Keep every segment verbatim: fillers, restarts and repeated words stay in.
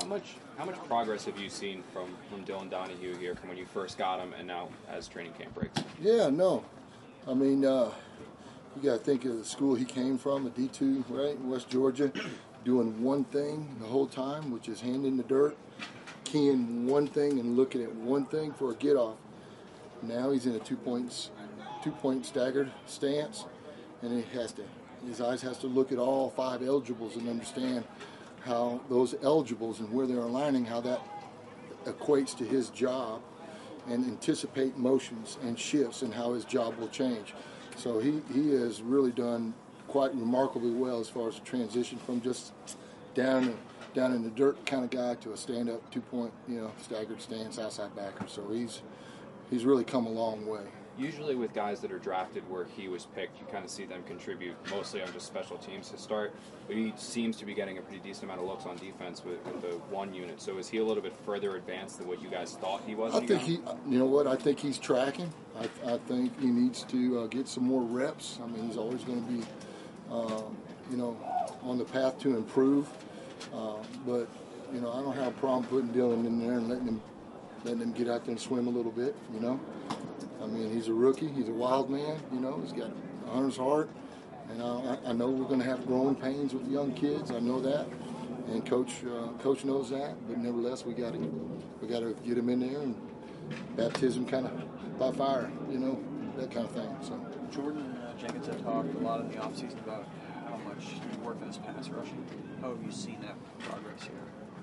How much how much progress have you seen from, from Dylan Donahue here from when you first got him and now as training camp breaks? Yeah, no. I mean, uh, you got to think of the school he came from, a D two, right, in West Georgia, doing one thing the whole time, which is hand in the dirt, keying one thing and looking at one thing for a get-off. Now he's in a two points, two-point staggered stance, and he has to, his eyes has to look at all five eligibles and understand how those eligibles and where they're aligning, how that equates to his job, and anticipate motions and shifts and how his job will change. So he, he has really done quite remarkably well as far as the transition from just down down in the dirt kind of guy to a stand-up two-point, you know, staggered stance outside backer. So he's he's really come a long way. Usually with guys that are drafted where he was picked, you kind of see them contribute mostly on just special teams to start. But he seems to be getting a pretty decent amount of looks on defense with, with the one unit. So is he a little bit further advanced than what you guys thought he was? I think he, you know what, I think he's tracking. I, I think he needs to uh, get some more reps. I mean, he's always going to be, uh, you know, on the path to improve. Uh, but, you know, I don't have a problem putting Dylan in there and letting him, letting him get out there and swim a little bit, you know. I mean, he's a rookie. He's a wild man. You know, he's got a hunter's heart. And I, I know we're going to have growing pains with young kids. I know that, and coach uh, coach knows that. But nevertheless, we got to we got to get him in there and baptism kind of by fire. You know, that kind of thing. So Jordan uh, Jenkins have talked a lot in the offseason about how much you work on his pass rushing. How have you seen that progress here?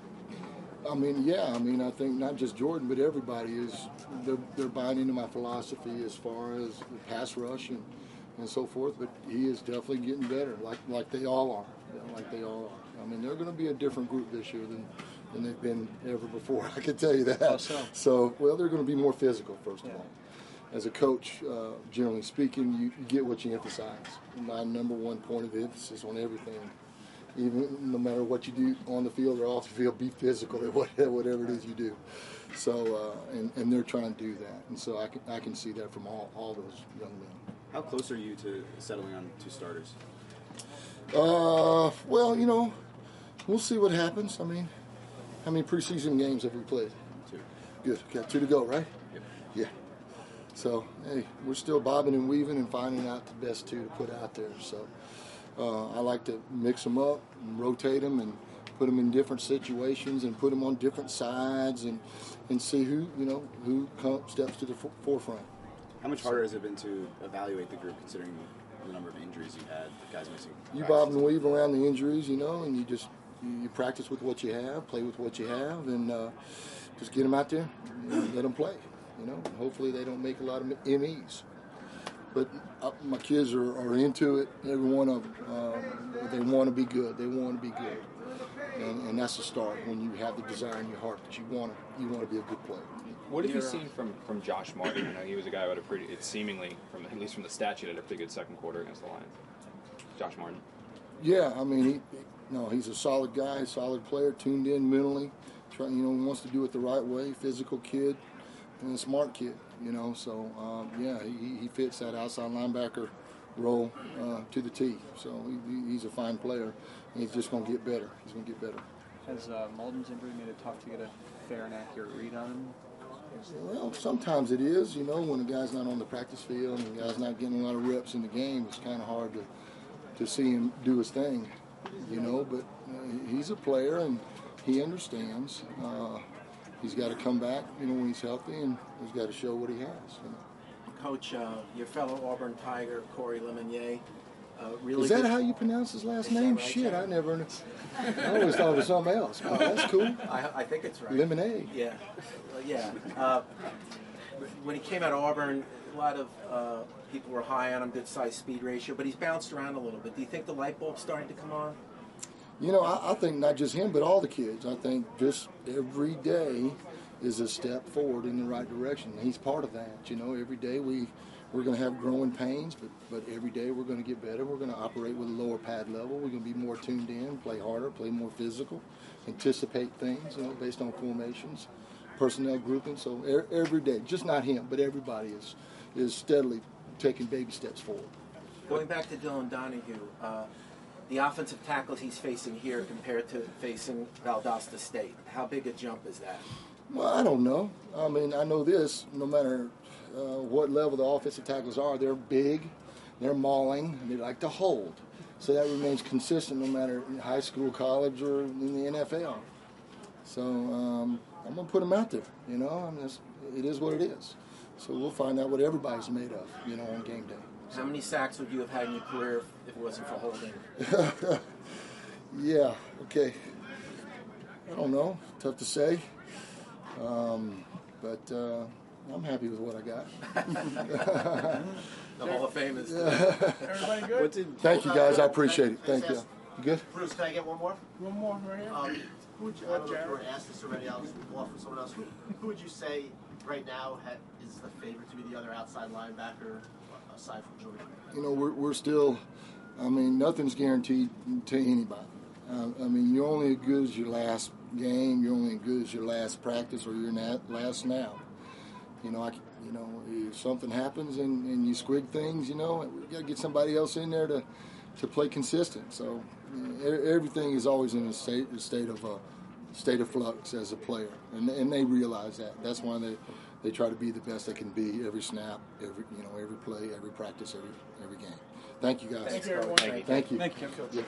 I mean, yeah. I mean, I think not just Jordan, but everybody is they're, they're buying into my philosophy as far as the pass rush and, and so forth. But he is definitely getting better, like like they all are, you know, like they all are. I mean, they're going to be a different group this year than, than they've been ever before. I can tell you that. Oh, so? so, well, they're going to be more physical, first yeah. of all. As a coach, uh, generally speaking, you, you get what you emphasize. My number one point of emphasis on everything. Even no matter what you do on the field or off the field, be physical at whatever it is you do. So, uh, and, and they're trying to do that. And so I can, I can see that from all, all those young men. How close are you to settling on two starters? Uh, well, you know, we'll see what happens. I mean, how many preseason games have we played? Two. Good. Got two to go, right? Yep. Yeah. So, hey, we're still bobbing and weaving and finding out the best two to put out there. So, uh, I like to mix them up and rotate them and put them in different situations and put them on different sides and, and see who, you know, who comes, steps to the f- forefront. How much harder has it been to evaluate the group considering the number of injuries you had, the guys missing? You bob and weave around the injuries, you know, and you just you, you practice with what you have, play with what you have, and uh, just get them out there and let them play, you know. And hopefully they don't make a lot of M Es. But uh, my kids are, are into it, every one of them. Uh, they want to be good. They want to be good. And, and that's the start, when you have the desire in your heart that you want to you want to be a good player. What have you seen from, from Josh Martin? You know, he was a guy who had a pretty, it's seemingly, from at least from the stat sheet, had a pretty good second quarter against the Lions. Josh Martin. Yeah, I mean, he, he no, he's a solid guy, solid player, tuned in mentally, trying, you know, wants to do it the right way, physical kid, and a smart kid, you know. So, um, yeah, he, he fits that outside linebacker role uh, to the T. So he, he's a fine player, and he's just going to get better. He's going to get better. Has uh, Malden's injury made it tough to get a fair and accurate read on him? Well, sometimes it is. You know, when a guy's not on the practice field and the guy's not getting a lot of reps in the game, it's kind of hard to to see him do his thing. You know, but uh, he's a player and he understands. Uh, he's got to come back, you know, when he's healthy, and he's got to show what he has. You know? Coach, uh, your fellow Auburn Tiger, Corey Lemonnier, uh, really. Is that good. how you pronounce his last Is that name? right, Shit, John? I never knew. I always thought it was something else. Oh, that's cool. I, I think it's right. Lemonade. Yeah, uh, yeah. Uh, when he came out of Auburn, a lot of uh, people were high on him, good size speed ratio, but he's bounced around a little bit. Do you think the light bulb's starting to come on? You know, I, I think not just him, but all the kids. I think just every day is a step forward in the right direction. He's part of that. You know, every day we, we're going to have growing pains, but, but every day we're going to get better. We're going to operate with a lower pad level. We're going to be more tuned in, play harder, play more physical, anticipate things, you know, based on formations, personnel grouping. So er, every day, just not him, but everybody is, is steadily taking baby steps forward. Going back to Dylan Donahue, uh, the offensive tackles he's facing here compared to facing Valdosta State? How big a jump is that? Well, I don't know. I mean, I know this. No matter uh, what level the offensive tackles are, they're big, they're mauling, and they like to hold. So that remains consistent no matter in high school, college, or in the N F L. So um, I'm gonna put them out there. You know, I mean, it's, it is what it is. So we'll find out what everybody's made of. You know, on game day. How many sacks would you have had in your career if it wasn't for holding? Yeah. Okay. I don't know. Tough to say. Um, but uh, I'm happy with what I got. The Hall of Fame is. Everybody good? What did Thank you, guys. I appreciate it. Thank you. You good? Bruce, can I get one more? One more right here. Um, who would you, I don't know if you Jared? were asked this already, I'll just offer someone else. Who, who would you say right now ha, is the favorite to be the other outside linebacker aside from Georgia? You know, we're, we're still, I mean, nothing's guaranteed to anybody. Uh, I mean, you're only as good as your last game, you're only as good as your last practice or your na- last snap. You know, I, you know, if something happens and, and you squig things, you know, we got to get somebody else in there to, to play consistent. So you know, everything is always in a state, a state of uh, state of flux as a player, and and they realize that. That's why they, they try to be the best they can be every snap, every you know, every play, every practice, every every game. Thank you guys. Thank you, everyone. Thank you. Thank you. Thank you, Coach.